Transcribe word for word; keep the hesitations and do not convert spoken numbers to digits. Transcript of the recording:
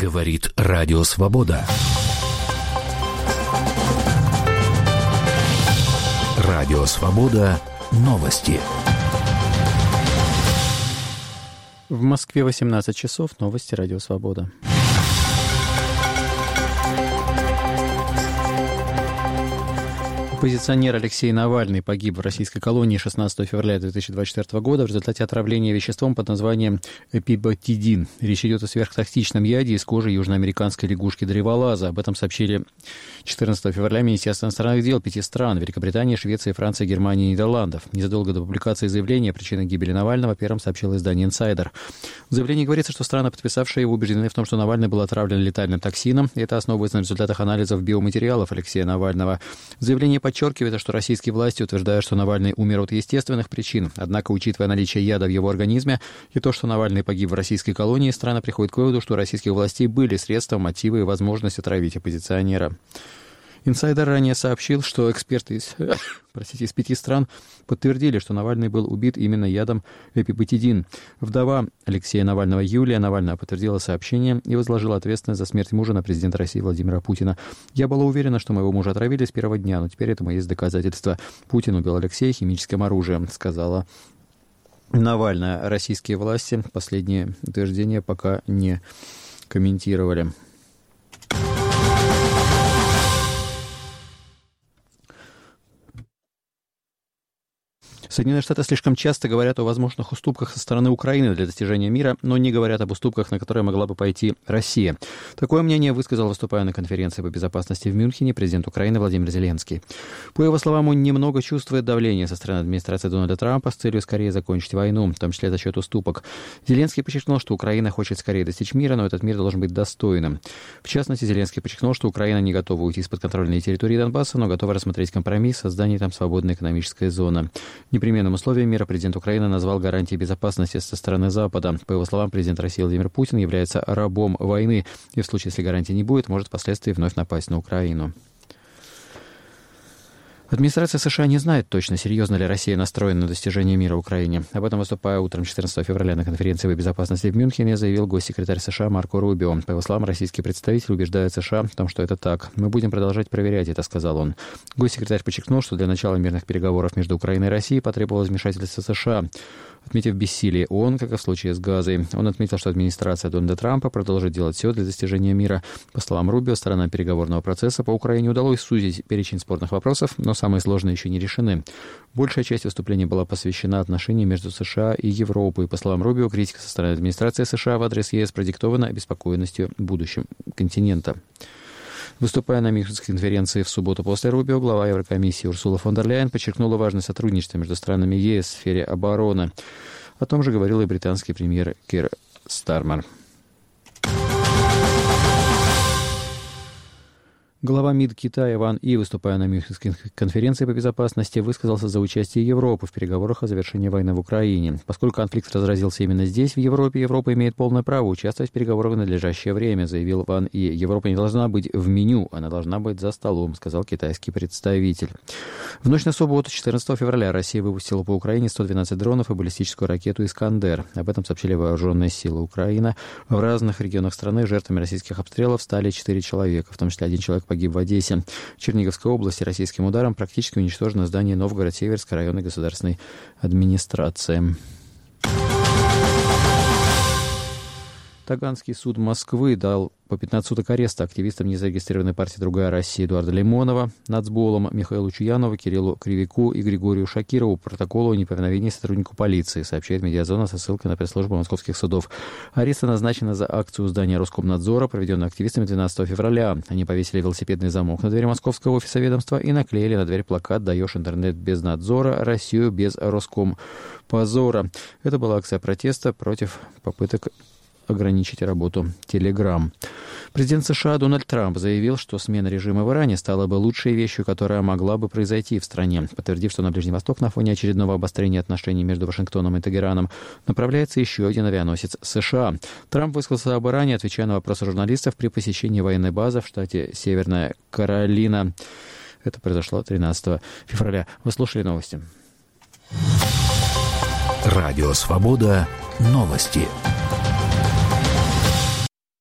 Говорит Радио Свобода. Радио Свобода. Новости. В Москве восемнадцать часов. Новости Радио Свобода. Оппозиционер Алексей Навальный погиб в российской колонии шестнадцатого февраля две тысячи двадцать четвёртого года в результате отравления веществом под названием эпиботидин. Речь идет о сверхтоксичном яде из кожи южноамериканской лягушки-древолаза. Об этом сообщили четырнадцатого февраля Министерство иностранных дел пяти стран – Великобритании, Швеции, Франции, Германии и Нидерландов. Незадолго до публикации заявления о причинах гибели Навального первым сообщило издание «Инсайдер». В заявлении говорится, что страны, подписавшие его, убеждены в том, что Навальный был отравлен летальным токсином. И это основывается на результатах анализов биоматериалов Алексея Навального. В заявлении подчеркивается, что российские власти утверждают, что Навальный умер от естественных причин. Однако, учитывая наличие яда в его организме и то, что Навальный погиб в российской колонии, страна приходит к выводу, что у российских властей были средства, мотивы и возможность отравить оппозиционера. «Инсайдер» ранее сообщил, что эксперты из, простите, из пяти стран подтвердили, что Навальный был убит именно ядом эпиботидин. Вдова Алексея Навального Юлия Навальная подтвердила сообщение и возложила ответственность за смерть мужа на президента России Владимира Путина. «Я была уверена, что моего мужа отравили с первого дня, но теперь этому есть доказательства. Путин убил Алексея химическим оружием», сказала Навальная. Российские власти последние утверждения пока не комментировали. Соединенные Штаты слишком часто говорят о возможных уступках со стороны Украины для достижения мира, но не говорят об уступках, на которые могла бы пойти Россия. Такое мнение высказал, выступая на конференции по безопасности в Мюнхене, президент Украины Владимир Зеленский. По его словам, он немного чувствует давление со стороны администрации Дональда Трампа с целью скорее закончить войну, в том числе за счет уступок. Зеленский подчеркнул, что Украина хочет скорее достичь мира, но этот мир должен быть достойным. В частности, Зеленский подчеркнул, что Украина не готова уйти из подконтрольной территории Донбасса, но готова рассмотреть компромисс в создании там свободной экономической зоны. Непременным условием мира президент Украины назвал гарантии безопасности со стороны Запада. По его словам, президент России Владимир Путин является рабом войны и в случае, если гарантий не будет, может впоследствии вновь напасть на Украину. Администрация США не знает точно, серьезно ли Россия настроена на достижение мира в Украине. Об этом, выступая утром четырнадцатого февраля на конференции по безопасности в Мюнхене, заявил госсекретарь США Марко Рубио. По его словам, российский представитель убеждает США в том, что это так. «Мы будем продолжать проверять это», — сказал он. Госсекретарь подчеркнул, что для начала мирных переговоров между Украиной и Россией потребовалось вмешательство США, отметив бессилие ООН, как и в случае с Газой. Он отметил, что администрация Дональда Трампа продолжит делать все для достижения мира. По словам Рубио, сторонам переговорного процесса по Украине удалось сузить перечень спорных вопросов, но самые сложные еще не решены. Большая часть выступления была посвящена отношениям между США и Европой. По словам Рубио, критика со стороны администрации США в адрес ЕС продиктована обеспокоенностью будущим континента. Выступая на Мюнхенской конференции в субботу после Рубио, глава Еврокомиссии Урсула фон дер Ляйен подчеркнула важность сотрудничества между странами ЕС в сфере обороны. О том же говорил и британский премьер Кир Стармер. Глава МИД Китая Ван И, выступая на Мюнхенской конференции по безопасности, высказался за участие Европы в переговорах о завершении войны в Украине. Поскольку конфликт разразился именно здесь, в Европе, Европа имеет полное право участвовать в переговорах в надлежащее время, заявил Ван И. Европа не должна быть в меню, она должна быть за столом, сказал китайский представитель. В ночь на субботу, четырнадцатого февраля, Россия выпустила по Украине сто двенадцать дронов и баллистическую ракету «Искандер». Об этом сообщили вооруженные силы Украины. В разных регионах страны жертвами российских обстрелов стали четыре человека, в том числе один человек погиб в Одессе. В Черниговской области российским ударом практически уничтожено здание Новгород-Северской районной государственной администрации. Таганский суд Москвы дал по пятнадцать суток ареста активистам незарегистрированной партии «Другая Россия» Эдуарда Лимонова, нацболам Михаилу Чуянову, Кириллу Кривику и Григорию Шакирову по протоколу о неповиновении сотруднику полиции, сообщает «Медиазона» со ссылкой на пресс-службу московских судов. Аресты назначены за акцию здания Роскомнадзора, проведенную активистами двенадцатого февраля. Они повесили велосипедный замок на двери московского офиса ведомства и наклеили на дверь плакат «Даешь интернет без надзора, Россию без Роскомпозора». Это была акция протеста против попыток ограничить работу Telegram. Президент США Дональд Трамп заявил, что смена режима в Иране стала бы лучшей вещью, которая могла бы произойти в стране, подтвердив, что на Ближний Восток на фоне очередного обострения отношений между Вашингтоном и Тегераном направляется еще один авианосец США. Трамп высказался об Иране, отвечая на вопросы журналистов при посещении военной базы в штате Северная Каролина. Это произошло тринадцатого февраля. Вы слушали новости. Радио «Свобода». Новости.